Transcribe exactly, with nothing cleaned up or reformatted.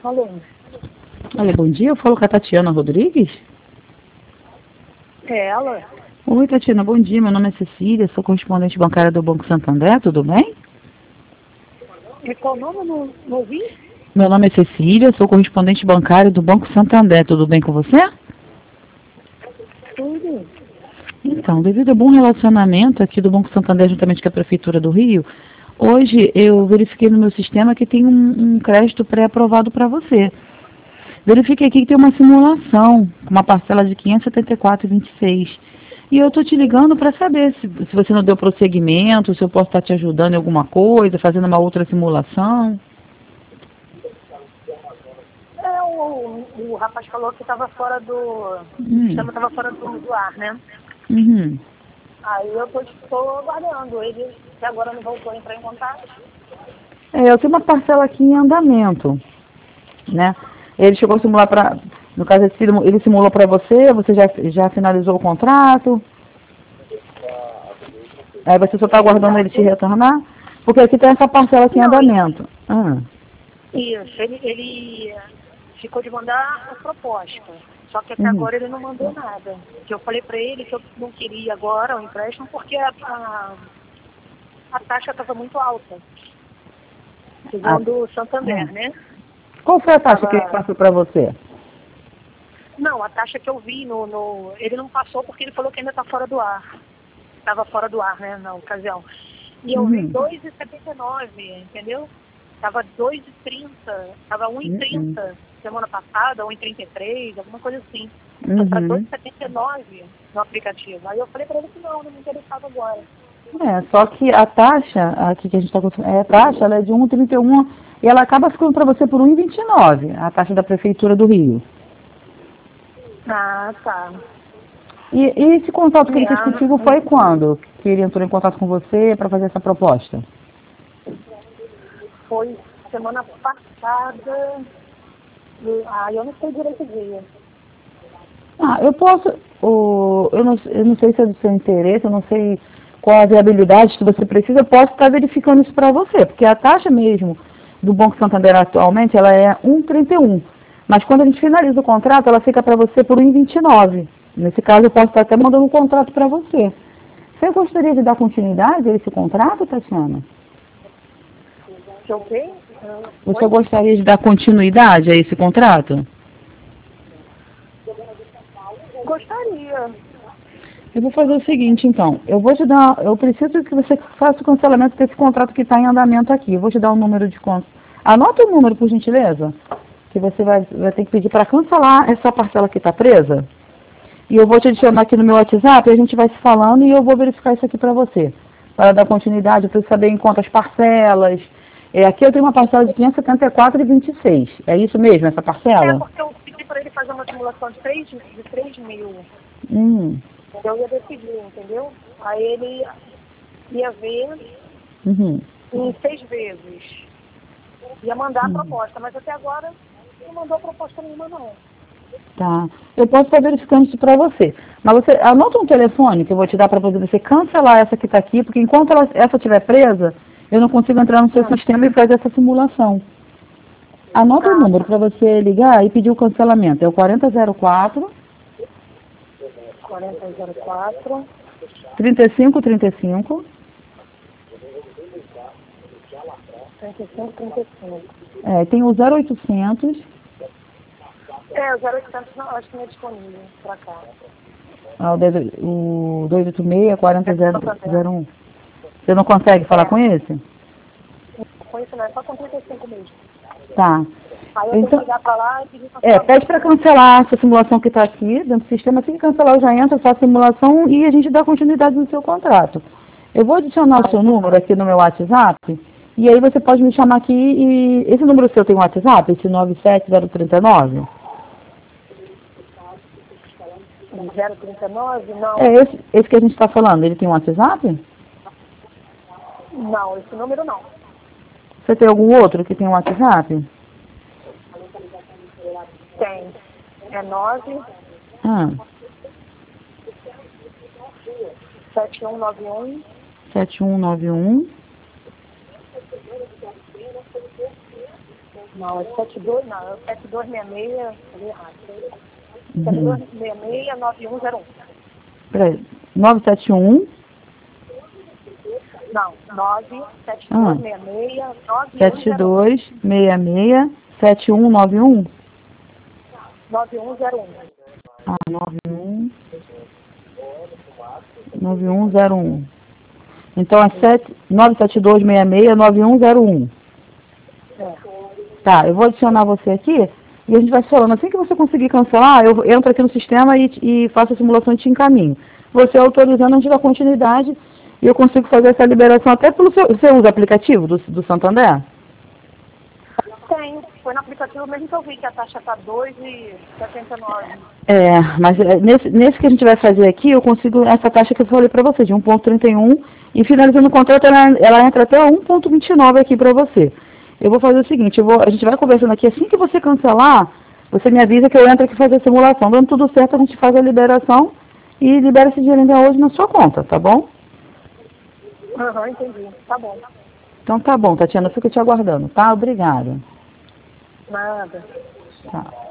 Alô? Olha, bom dia, eu falo com a Tatiana Rodrigues. É ela? Oi, Tatiana, bom dia, meu nome é Cecília, sou correspondente bancária do Banco Santander, tudo bem? E qual o nome? Não, não ouvi? Meu nome é Cecília, sou correspondente bancária do Banco Santander, tudo bem com você? Tudo. Então, devido ao bom relacionamento aqui do Banco Santander juntamente com a Prefeitura do Rio, hoje eu verifiquei no meu sistema que tem um, um crédito pré-aprovado para você. Verifiquei aqui que tem uma simulação, uma parcela de quinhentos e setenta e quatro reais e vinte e seis centavos. E eu estou te ligando para saber se, se você não deu prosseguimento, se eu posso estar te ajudando em alguma coisa, fazendo uma outra simulação. É, o, o rapaz falou que estava fora do... Hum. O sistema estava fora do, do ar, né? Uhum. Aí eu estou aguardando. Ele até agora não voltou a entrar em contato. É, eu tenho uma parcela aqui em andamento, né? Ele chegou a simular para... No caso, ele simulou para você, você já, já finalizou o contrato? Aí você só está aguardando ele te retornar? Porque aqui tem essa parcela aqui em Não, andamento. Ah. Isso, ele, ele ficou de mandar a proposta. Só que até Uhum. agora ele não mandou nada. Que eu falei para ele que eu não queria agora o empréstimo porque a, a, a taxa estava muito alta. Segundo o Santander, Ah. né? Qual foi a taxa Tava... que ele passou para você? Não, a taxa que eu vi no, no... Ele não passou porque ele falou que ainda está fora do ar. Estava fora do ar, né, na ocasião. E eu vi Uhum. dois reais e setenta e nove, entendeu? Estava dois reais e trinta, estava um real e trinta Uhum. semana passada, um real e trinta e três, alguma coisa assim. Foi para Uhum. dois reais e setenta e nove no aplicativo. Aí eu falei para ele que não, não me interessava agora. É, só que a taxa, aqui que a gente está consumindo, é a taxa, ela é de um vírgula trinta e um e ela acaba ficando para você por um real e vinte e nove, a taxa da Prefeitura do Rio. Ah, tá. E, e esse contato que ele fez É, contigo foi quando? Que ele entrou em contato com você para fazer essa proposta? foi semana passada. Ah, eu não sei direito o dia. Ah, eu posso, o, eu, não, eu não sei se é do seu interesse, eu não sei qual a viabilidade que você precisa, eu posso estar verificando isso para você, porque a taxa mesmo do Banco Santander atualmente, ela é um vírgula trinta e um, mas quando a gente finaliza o contrato, ela fica para você por um real e vinte e nove. Nesse caso, eu posso estar até mandando um contrato para você. Você gostaria de dar continuidade a esse contrato, Tatiana? Que eu quê? Você Oi? gostaria de dar continuidade a esse contrato? Gostaria. Eu vou fazer o seguinte, então. Eu vou te dar, eu preciso que você faça o cancelamento desse contrato que está em andamento aqui. Eu vou te dar o número de conta. Anota o número, por gentileza, que você vai, vai ter que pedir para cancelar essa parcela que está presa. E eu vou te adicionar aqui no meu WhatsApp, e a gente vai se falando e eu vou verificar isso aqui para você. Para dar continuidade, para saber em quantas parcelas. É, aqui eu tenho uma parcela de quinhentos e setenta e quatro reais e vinte e seis centavos. É isso mesmo, essa É, parcela? porque eu pedi para ele fazer uma simulação de três de três mil. Hum. Eu ia decidir, entendeu? Aí ele ia ver Uhum. em seis vezes. Ia mandar a Uhum. proposta, mas até agora não mandou proposta nenhuma, não. Tá. Eu posso estar verificando isso para você. Mas você anota um telefone que eu vou te dar para poder você cancelar essa que está aqui, porque enquanto ela, essa estiver presa, eu não consigo entrar no seu Ah. sistema e fazer essa simulação. Anota o Ah, número tá. para você ligar e pedir o cancelamento. É o quarenta zero quatro, quarenta zero quatro, trinta e cinco trinta e cinco. trinta e cinco, trinta e cinco. É, tem o zero oitocentos. É, o zero oitocentos não, acho que não é disponível para cá. Ah, o, dez- o duzentos e oitenta e seis, quarenta zero um. Você não consegue falar É, com esse? não foi isso, não, é só com trinta e cinco mesmo. Tá. Aí eu tenho que Então, ligar para lá e pedir é, cancelamento. pede para cancelar essa simulação que está aqui dentro do sistema. Assim que cancelar, eu já entro, faço a simulação e a gente dá continuidade no seu contrato. Eu vou adicionar o Ah, seu então número tá. aqui no meu WhatsApp e aí você pode me chamar aqui e... Esse número seu tem WhatsApp? Esse nove sete zero três nove? zero trinta e nove? Não. É esse, esse que a gente está falando, ele tem um WhatsApp? Não, esse número não. Você tem algum outro que tem um WhatsApp? Tem. É nove Ah, sete um nove um sete um nove um, Não, é setenta e dois, não, é sete dois seis seis, falei errado. Uhum. sete dois seis seis, nove um zero um. Peraí, nove sete um. Não, nove sete Ah, dois seis seis, nove um sete zero um. dois seis seis sete um nove um. nove um zero um. Ah, nove um nove um zero um. Então é nove sete dois seis seis nove um zero um. É. Tá, eu vou adicionar você aqui e a gente vai falando. Assim que você conseguir cancelar, eu entro aqui no sistema e, e faço a simulação e te encaminho. Você autorizando, a gente dá continuidade e eu consigo fazer essa liberação até pelo seu... Você usa o aplicativo do, do Santander? Tem, foi no aplicativo mesmo que eu vi que a taxa está dois e setenta e nove. É, mas é, nesse, nesse que a gente vai fazer aqui, eu consigo essa taxa que eu falei para você, de um vírgula trinta e um, e finalizando o contrato, ela, ela entra até um vírgula vinte e nove aqui para você. Eu vou fazer o seguinte, eu vou, a gente vai conversando aqui, assim que você cancelar, você me avisa que eu entro aqui fazer a simulação. Dando tudo certo, a gente faz a liberação e libera esse dinheiro ainda hoje na sua conta, tá bom? Aham, uhum, entendi. Tá bom. Então tá bom, Tatiana, eu fico te aguardando, tá? Obrigada. Nada. Tá.